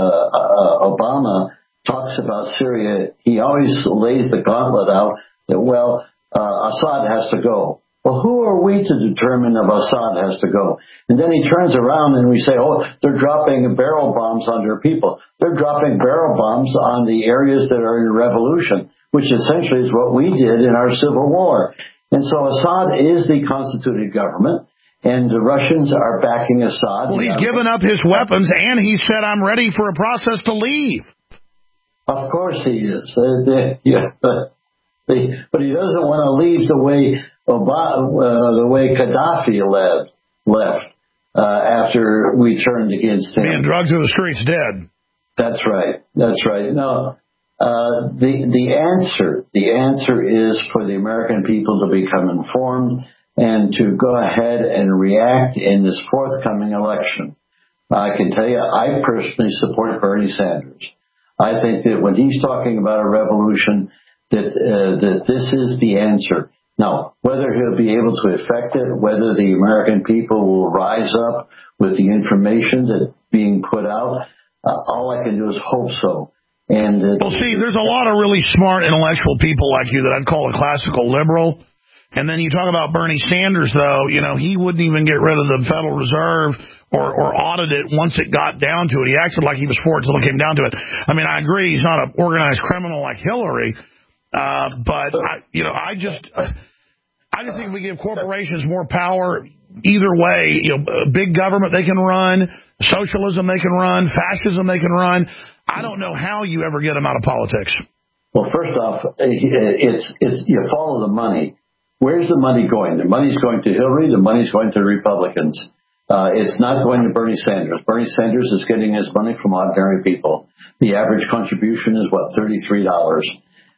Obama talks about Syria, he always lays the gauntlet out that, well, Assad has to go. Well, who are we to determine if Assad has to go? And then he turns around and we say, oh, they're dropping barrel bombs on their people. They're dropping barrel bombs on the areas that are in revolution, which essentially is what we did in our civil war. And so Assad is the constituted government, and the Russians are backing Assad. Well, he's given up his weapons, and he said, I'm ready for a process to leave. Of course he is. But he doesn't want to leave the way Gaddafi left after we turned against him. Man, drugs in the streets dead. That's right. No, the answer is for the American people to become informed and to go ahead and react in this forthcoming election. I can tell you, I personally support Bernie Sanders. I think that when he's talking about a revolution, that this is the answer. Now, whether he'll be able to effect it, whether the American people will rise up with the information that's being put out, all I can do is hope so. And well, see, there's a lot of really smart intellectual people like you that I'd call a classical liberal. And then you talk about Bernie Sanders, though, he wouldn't even get rid of the Federal Reserve or audit it once it got down to it. He acted like he was for it until it came down to it. I mean, I agree he's not an organized criminal like Hillary, but I just think we give corporations more power either way. Big government they can run, socialism they can run, fascism they can run. I don't know how you ever get them out of politics. Well, first off, it's you follow the money. Where's the money going? The money's going to Hillary. The money's going to the Republicans. It's not going to Bernie Sanders. Bernie Sanders is getting his money from ordinary people. The average contribution is, $33.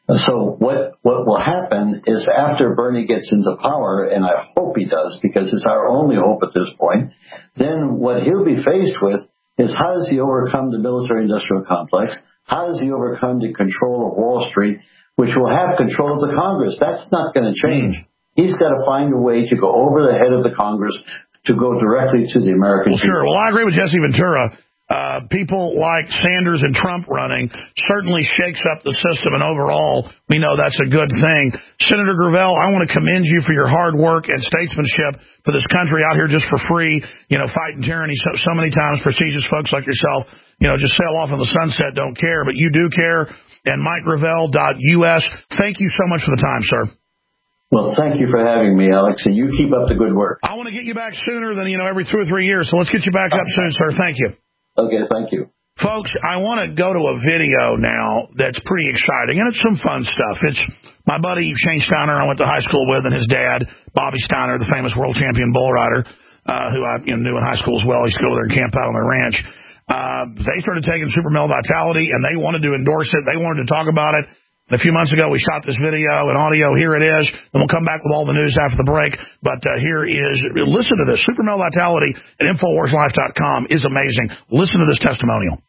So what will happen is after Bernie gets into power, and I hope he does because it's our only hope at this point, then what he'll be faced with is how does he overcome the military-industrial complex? How does he overcome the control of Wall Street, which will have control of the Congress? That's not going to change. He's got to find a way to go over the head of the Congress to go directly to the American people. Sure. Well, I agree with Jesse Ventura. People like Sanders and Trump running certainly shakes up the system, and overall, we know that's a good thing. Senator Gravel, I want to commend you for your hard work and statesmanship for this country out here just for free, fighting tyranny so many times. Prestigious folks like yourself, just sail off in the sunset, don't care, but you do care. And MikeGravel.us, thank you so much for the time, sir. Well, thank you for having me, Alex, and you keep up the good work. I want to get you back sooner than, every 2 or 3 years, so let's get you back up soon, sir. Thank you. Okay, thank you. Folks, I want to go to a video now that's pretty exciting, and it's some fun stuff. It's my buddy Shane Steiner I went to high school with, and his dad, Bobby Steiner, the famous world champion bull rider, who I knew in high school as well. He used to go there and camp out on their ranch. They started taking Super Male Vitality, and they wanted to endorse it. They wanted to talk about it. A few months ago, we shot this video and audio. Here it is. Then we'll come back with all the news after the break. But here is, listen to this. Super Male Vitality at InfoWarsLife.com is amazing. Listen to this testimonial.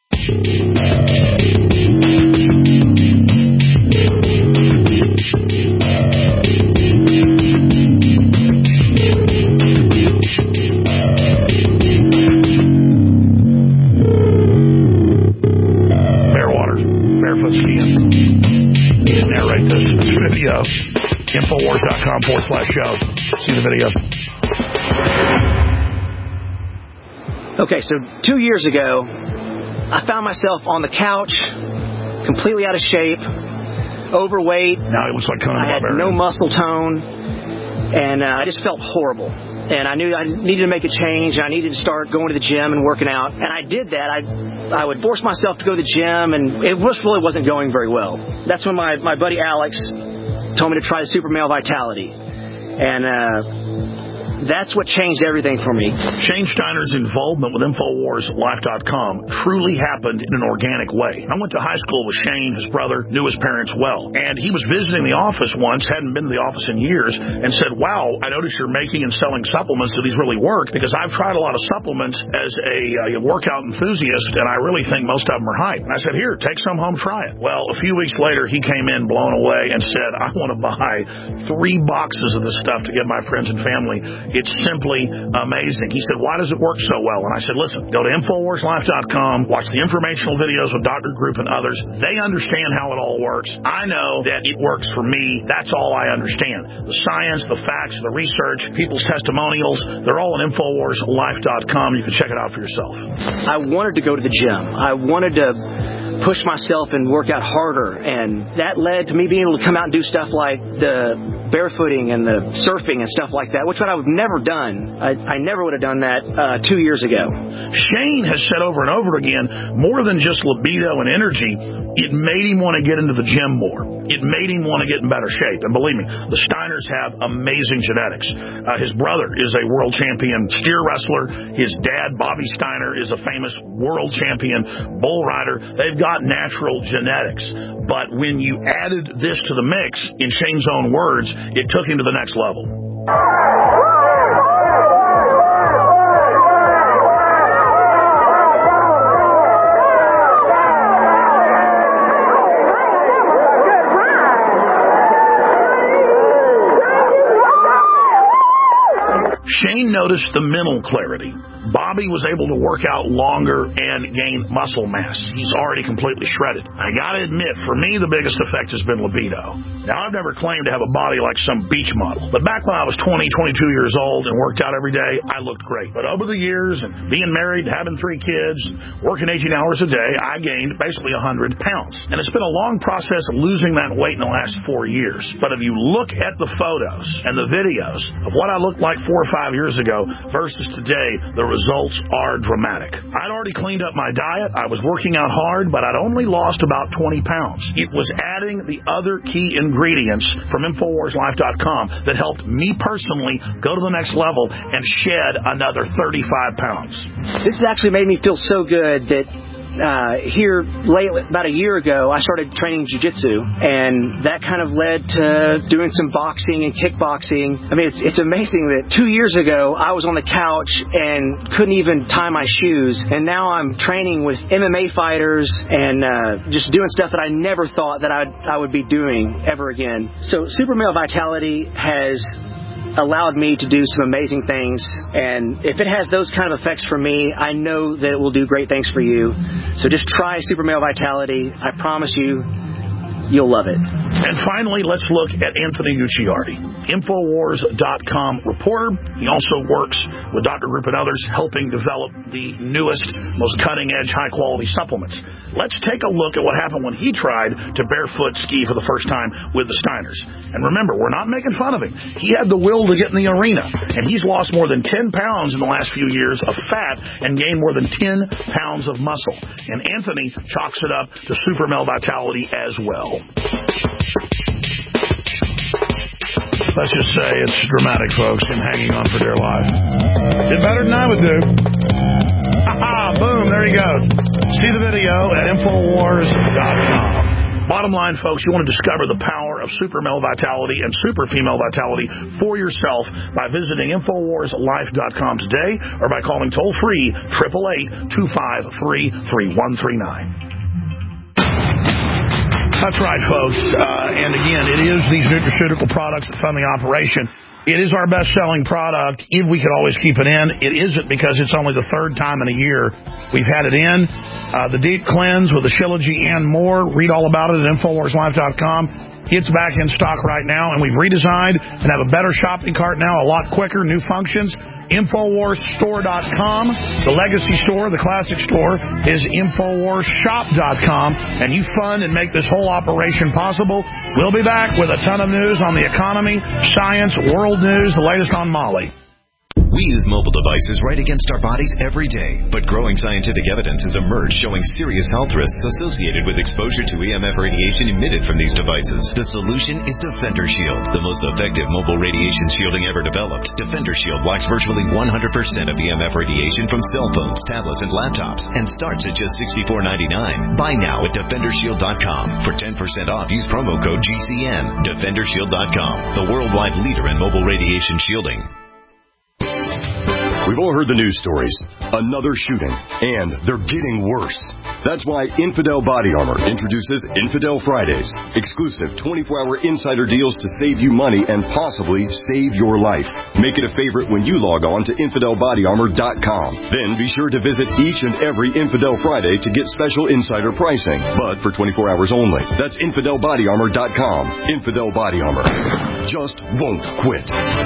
Barefoot skiing. Narrate this video. Infowars.com/show. See the video. Okay, so 2 years ago, I found myself on the couch, completely out of shape, overweight. Now it looks like Conan I had Barbarian. no muscle tone, and I just felt horrible. And I knew I needed to make a change. I needed to start going to the gym and working out. And I did that. I would force myself to go to the gym, and it really wasn't going very well. That's when my buddy Alex told me to try the Super Male Vitality. And that's what changed everything for me. Shane Steiner's involvement with InfoWarsLife.com truly happened in an organic way. I went to high school with Shane, his brother, knew his parents well. And he was visiting the office once, hadn't been to the office in years, and said, wow, I noticed you're making and selling supplements. Do these really work? Because I've tried a lot of supplements as a workout enthusiast, and I really think most of them are hype. And I said, here, take some home, try it. Well, a few weeks later, he came in blown away and said, I want to buy 3 boxes of this stuff to give my friends and family. It's simply amazing. He said, why does it work so well? And I said, listen, go to InfoWarsLife.com, watch the informational videos with Dr. Group and others. They understand how it all works. I know that it works for me. That's all I understand. The science, the facts, the research, people's testimonials, they're all on InfoWarsLife.com. You can check it out for yourself. I wanted to go to the gym. I wanted to push myself and work out harder, and that led to me being able to come out and do stuff like the barefooting and the surfing and stuff like that, which I would have never done. I never would have done that 2 years ago. Shane has said over and over again, more than just libido and energy, it made him want to get into the gym more. It made him want to get in better shape. And believe me, the Steiners have amazing genetics. His brother is a world champion steer wrestler. His dad, Bobby Steiner, is a famous world champion bull rider. They've got natural genetics. But when you added this to the mix, in Shane's own words, it took him to the next level. Shane noticed the mental clarity. Bobby was able to work out longer and gain muscle mass. He's already completely shredded. I gotta admit, for me, the biggest effect has been libido. Now, I've never claimed to have a body like some beach model, but back when I was 20, 22 years old and worked out every day, I looked great. But over the years, and being married, having 3 kids, and working 18 hours a day, I gained basically 100 pounds. And it's been a long process of losing that weight in the last 4 years. But if you look at the photos and the videos of what I looked like 4 or 5 years ago versus today, the results are dramatic. I'd already cleaned up my diet. I was working out hard, but I'd only lost about 20 pounds. It was adding the other key ingredients from InfoWarsLife.com that helped me personally go to the next level and shed another 35 pounds. This has actually made me feel so good that here lately, about a year ago, I started training jiu-jitsu, and that kind of led to doing some boxing and kickboxing. I mean, it's amazing that 2 years ago, I was on the couch and couldn't even tie my shoes, and now I'm training with MMA fighters and just doing stuff that I never thought that I would be doing ever again. So Super Male Vitality has allowed me to do some amazing things, and if it has those kind of effects for me, I know that it will do great things for you. So just try Super Male Vitality. I promise you, you'll love it. And finally, let's look at Anthony Gucciardi, Infowars.com reporter. He also works with Dr. Group and others, helping develop the newest, most cutting-edge, high-quality supplements. Let's take a look at what happened when he tried to barefoot ski for the first time with the Steiners. And remember, we're not making fun of him. He had the will to get in the arena, and he's lost more than 10 pounds in the last few years of fat and gained more than 10 pounds of muscle. And Anthony chalks it up to Super Male Vitality as well. Let's just say it's dramatic, folks, him hanging on for dear life. Did better than I would do. Boom, there he goes. See the video at Infowars.com. Bottom line, folks, you want to discover the power of Super Male Vitality and Super Female Vitality for yourself by visiting InfoWarsLife.com today or by calling toll-free 888-253-3139. That's right, folks. And again, it is these nutraceutical products that fund the operation. It is our best-selling product. If we could always keep it in, it isn't, because it's only the third time in a year we've had it in. The Deep Cleanse with the Shilajit and more. Read all about it at InfoWarsLife.com. It's back in stock right now, and we've redesigned and have a better shopping cart now, a lot quicker, new functions. InfoWarsStore.com. The legacy store, the classic store, is InfoWarsShop.com. And you fund and make this whole operation possible. We'll be back with a ton of news on the economy, science, world news, the latest on Mali. We use mobile devices right against our bodies every day, but growing scientific evidence has emerged showing serious health risks associated with exposure to EMF radiation emitted from these devices. The solution is Defender Shield, the most effective mobile radiation shielding ever developed. Defender Shield blocks virtually 100% of EMF radiation from cell phones, tablets, and laptops, and starts at just $64.99. Buy now at DefenderShield.com. For 10% off, use promo code GCN. DefenderShield.com, the worldwide leader in mobile radiation shielding. We've all heard the news stories. Another shooting, and they're getting worse. That's why Infidel Body Armor introduces Infidel Fridays, exclusive 24-hour insider deals to save you money and possibly save your life. Make it a favorite when you log on to InfidelBodyArmor.com. Then be sure to visit each and every Infidel Friday to get special insider pricing, but for 24 hours only. That's InfidelBodyArmor.com. Infidel Body Armor. Just won't quit.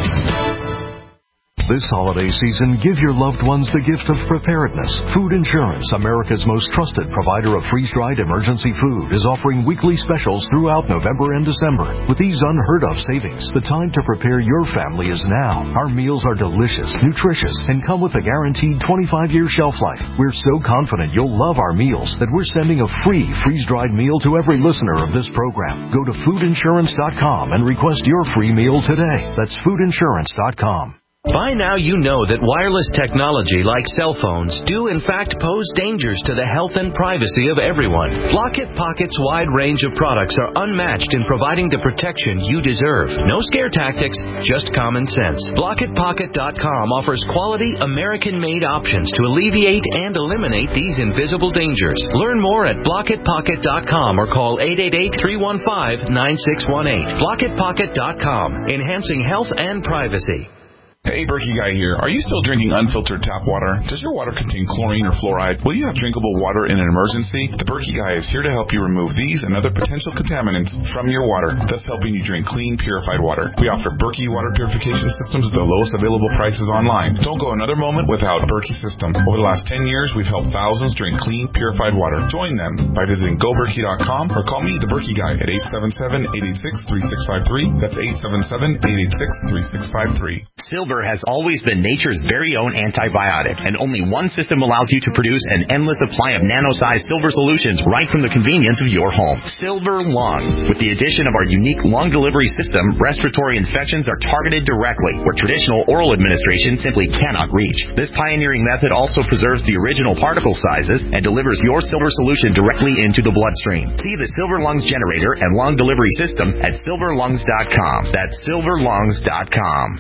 This holiday season, give your loved ones the gift of preparedness. Food Insurance, America's most trusted provider of freeze-dried emergency food, is offering weekly specials throughout November and December. With these unheard-of savings, the time to prepare your family is now. Our meals are delicious, nutritious, and come with a guaranteed 25-year shelf life. We're so confident you'll love our meals that we're sending a free freeze-dried meal to every listener of this program. Go to foodinsurance.com and request your free meal today. That's foodinsurance.com. By now you know that wireless technology like cell phones do in fact pose dangers to the health and privacy of everyone. Blockit Pocket's wide range of products are unmatched in providing the protection you deserve. No scare tactics, just common sense. BlockitPocket.com offers quality American-made options to alleviate and eliminate these invisible dangers. Learn more at BlockitPocket.com or call 888-315-9618. BlockitPocket.com, enhancing health and privacy. Hey, Berkey Guy here. Are you still drinking unfiltered tap water? Does your water contain chlorine or fluoride? Will you have drinkable water in an emergency? The Berkey Guy is here to help you remove these and other potential contaminants from your water, thus helping you drink clean, purified water. We offer Berkey water purification systems at the lowest available prices online. Don't go another moment without a Berkey system. Over the last 10 years, we've helped thousands drink clean, purified water. Join them by visiting GoBerkey.com or call me, the Berkey Guy, at 877-886-3653. That's 877-886-3653. Silver Silver has always been nature's very own antibiotic, and only one system allows you to produce an endless supply of nano-sized silver solutions right from the convenience of your home. Silver Lungs. With the addition of our unique lung delivery system, respiratory infections are targeted directly, where traditional oral administration simply cannot reach. This pioneering method also preserves the original particle sizes and delivers your silver solution directly into the bloodstream. See the Silver Lungs generator and lung delivery system at silverlungs.com. That's silverlungs.com.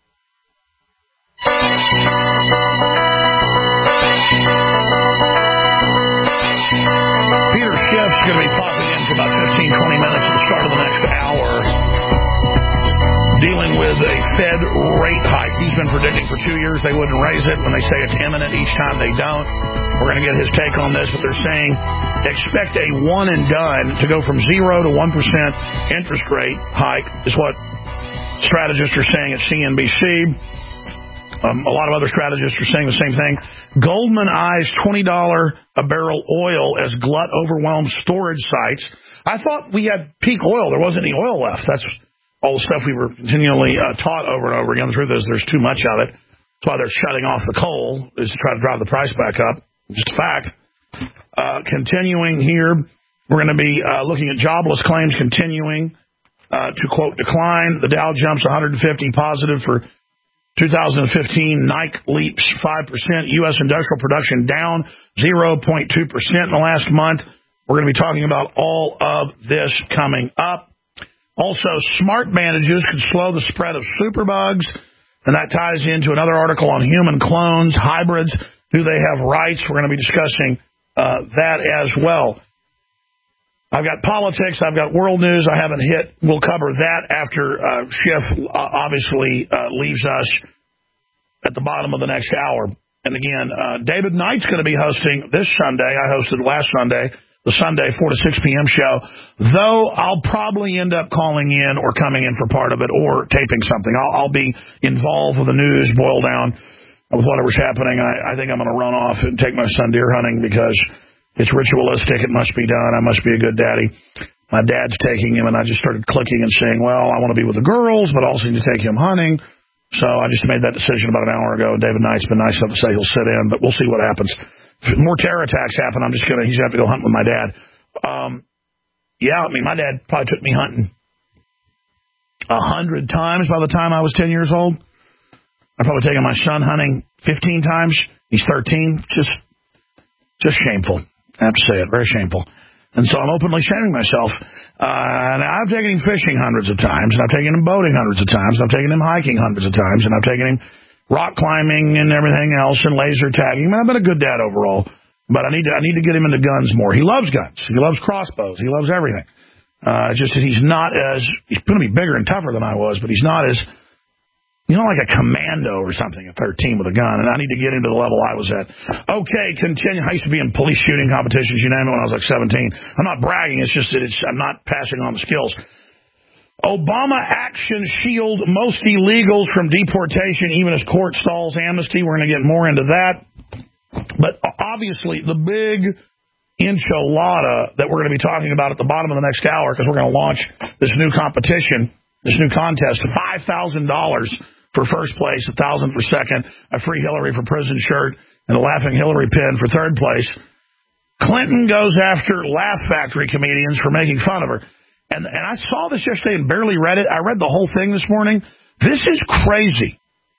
Peter Schiff's going to be popping in for about 15, 20 minutes at the start of the next hour, dealing with a Fed rate hike. He's been predicting for 2 years they wouldn't raise it. When they say it's imminent, each time they don't. We're going to get his take on this, but they're saying expect a one and done to go from 0 to 1% interest rate hike is what strategists are saying at CNBC. A lot of other strategists are saying the same thing. Goldman eyes $20 a barrel oil as glut overwhelms storage sites. I thought we had peak oil. There wasn't any oil left. That's all the stuff we were continually taught over and over again. The truth is there's too much of it. That's why they're shutting off the coal, is to try to drive the price back up. Just a fact. Continuing here, we're going to be looking at jobless claims continuing to, quote, decline. The Dow jumps 150 positive for 2015, Nike leaps 5%, U.S. industrial production down 0.2% in the last month. We're going to be talking about all of this coming up. Also, smart bandages could slow the spread of superbugs, and that ties into another article on human clones, hybrids. Do they have rights? We're going to be discussing that as well. I've got politics. I've got world news I haven't hit. We'll cover that after Schiff obviously leaves us at the bottom of the next hour. And again, David Knight's going to be hosting this Sunday. I hosted last Sunday, the Sunday 4 to 6 p.m. show, though I'll probably end up calling in or coming in for part of it or taping something. I'll be involved with the news, boil down with whatever's happening. I think I'm going to run off and take my son deer hunting because it's ritualistic. It must be done. I must be a good daddy. My dad's taking him, and I just started clicking and saying, well, I want to be with the girls, but also need to take him hunting. So I just made that decision about an hour ago, and David Knight's been nice enough to say he'll sit in, but we'll see what happens. If more terror attacks happen, he's going to have to go hunt with my dad. My dad probably took me hunting 100 times by the time I was 10 years old. I've probably taken my son hunting 15 times. He's 13. Just shameful. I have to say it, very shameful. And so I'm openly shaming myself. And I've taken him fishing hundreds of times, and I've taken him boating hundreds of times, and I've taken him hiking hundreds of times, and I've taken him rock climbing and everything else, and laser tagging. I've been a good dad overall, but I need to get him into guns more. He loves guns. He loves crossbows. He loves everything. Just that he's going to be bigger and tougher than I was, but he's not as, like a commando or something at 13 with a gun, and I need to get into the level I was at. Okay, continue. I used to be in police shooting competitions, you name it, when I was like 17. I'm not bragging. It's just that I'm not passing on the skills. Obama actions shield most illegals from deportation, even as court stalls amnesty. We're going to get more into that. But obviously, the big enchilada that we're going to be talking about at the bottom of the next hour, because we're going to launch this new competition, this new contest, $5,000 for first place, $1,000 for second, a free Hillary for prison shirt, and a laughing Hillary pin for third place. Clinton goes after Laugh Factory comedians for making fun of her. And I saw this yesterday and barely read it. I read the whole thing this morning. This is crazy.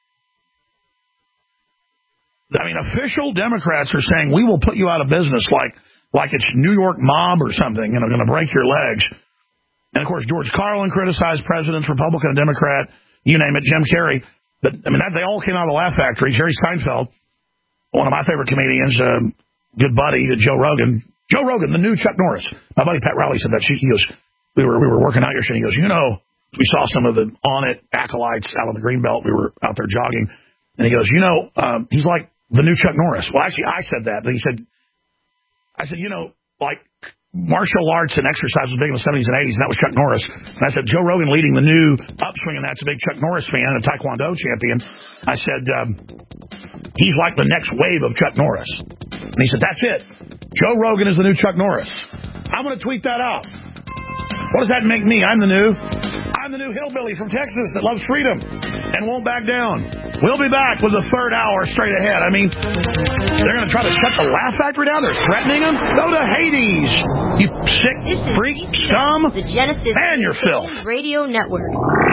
I mean, official Democrats are saying, we will put you out of business like it's New York mob or something, going to break your legs. And, of course, George Carlin criticized presidents, Republican and Democrat, you name it, Jim Carrey. But, they all came out of the Laugh Factory. Jerry Seinfeld, one of my favorite comedians, good buddy, Joe Rogan. Joe Rogan, the new Chuck Norris. My buddy Pat Rowley said that. He goes, we were working out yesterday. He goes, we saw some of the On-It acolytes out on the Greenbelt. We were out there jogging. And he goes, he's like the new Chuck Norris. Well, actually, I said that. But I said, like martial arts and exercise was big in the 70s and 80s, and that was Chuck Norris. And I said, Joe Rogan leading the new upswing, and that's a big Chuck Norris fan and a Taekwondo champion. I said, he's like the next wave of Chuck Norris. And he said, that's it. Joe Rogan is the new Chuck Norris. I'm going to tweet that out. What does that make me? I'm the new I'm the new hillbilly from Texas that loves freedom and won't back down. We'll be back with the third hour straight ahead. I mean, they're going to try to shut the Laugh Factory down? They're threatening them? Go to Hades, you sick freak scum. The Genesis and your filth. Radio Network.